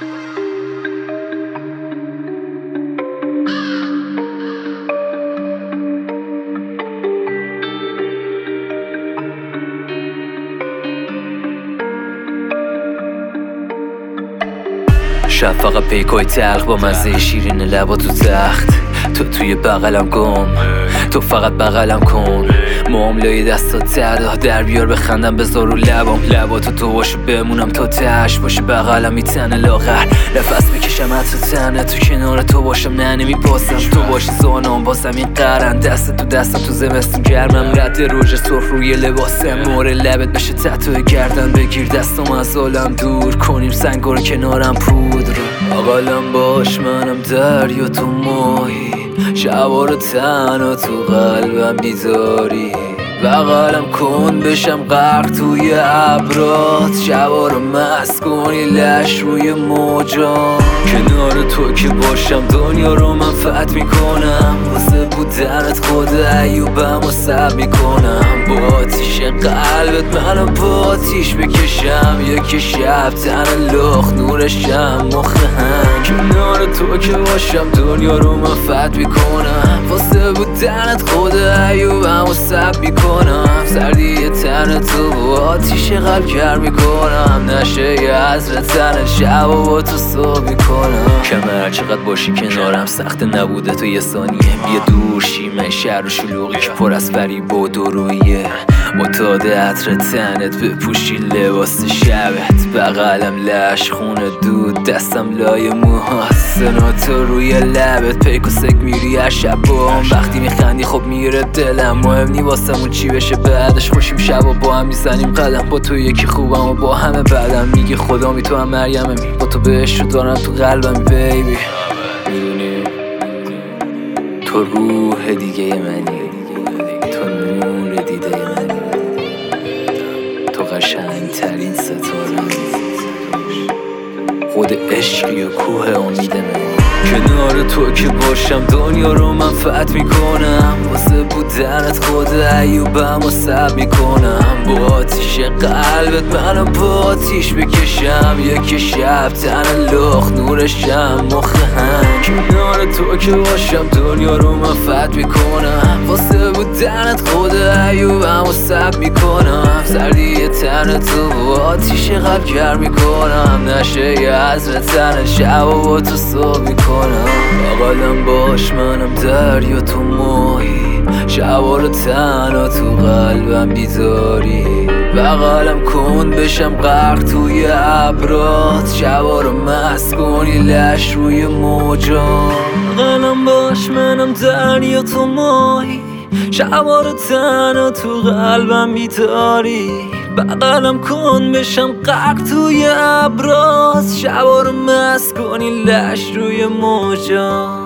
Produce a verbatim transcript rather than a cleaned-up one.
شب فقط پیکای تلخ با مزه شیرین لبا تو تخت، تو توی بغلم گم، تو فقط بغلم کن، موام لای دستات دردا در بیار بخندم بذار رو لبام، لباتو تو باشه بمونم تا تهش باشه بغلم میتنه لاغر، نفس بکشم حتی تنه تو کنار تو باشم نه نمیپاسم، تو باشی زانام بازم این قرن دست تو دستم تو زمستون گرمم، رد روژ سرخ روی لباسم مور لبت بشه تتوی گردن بگیر دستم از عالم دور کنیم سنگا رو کنارم پودر اقلم باش منم دریا تو ماهی شبا رو تنها تو قلبم بیداری بغلم کن بشم غرق توی ابرات شبا رو مست کنی لش روی موجا کنار تو که باشم دنیا رو من فتح میکنم واسه بودنت خود ایوبم و سب میکنم با آتیش قلبت منو با آتیش بکشم یک شب تن لخ نورشم مخ هم کنار تو که باشم دنیا رو من فتح میکنم واسه بودنت خود ایوبم و سب میکنم سردی تن تو با آتیش قلب گرم میکنم نشه یه عزر تن شب و با تو صبح میکنم کمر چقدر باشی کنارم سخت نبوده تو یه ثانیه بیا دور شیمه شهر و شلوغی که پر از فریب و درویه متعاد عطر تنت بپوشی لباس شبت بغلم لش خونه دود دستم لای موهات سناتو روی لبت پیک و سک میری هر شب با هم وقتی میخندی خب میره دلم مهم نی واسمون چی بشه بعدش خوشیم شب و با هم میزنیم قدم با تو یکی خوبم و با همه بعدم میگی خدا می تو هم مریمه می با تو بهش رو دارم تو قلبم بیبی میدونی تو روح دیگه منی تو نور دیده منی تو قشنگ ترین ستاره خود عشقی و کوه امید من کنار تو که باشم دنیا رو من فتح میکنم واسه بودنت خود ایوبم و سب میکنم با آتیش قلبت منو با آتیش بکشم یک شب تن لخ نورشم مخ هم کنار تو که باشم دنیا رو من فتح میکنم واسه بودنت خود ایوبم و سب میکنم سردی تن تو با آتیش قلب گرم میکنم نشه یه عزر تن شب و با تو صبح میکنم بغلم باش منم دریا تو ماهی شبا رو تنها تو قلبم بیداری بغلم کن بشم غرق توی ابرات شبا رو مست کنی لش روی موجا بغلم باش منم دریا تو ماهی شبا رو تنها تو قلبم بیداری بغلم کن بشم غرق توی ابرات شبا رو مست کنی لش روی موجا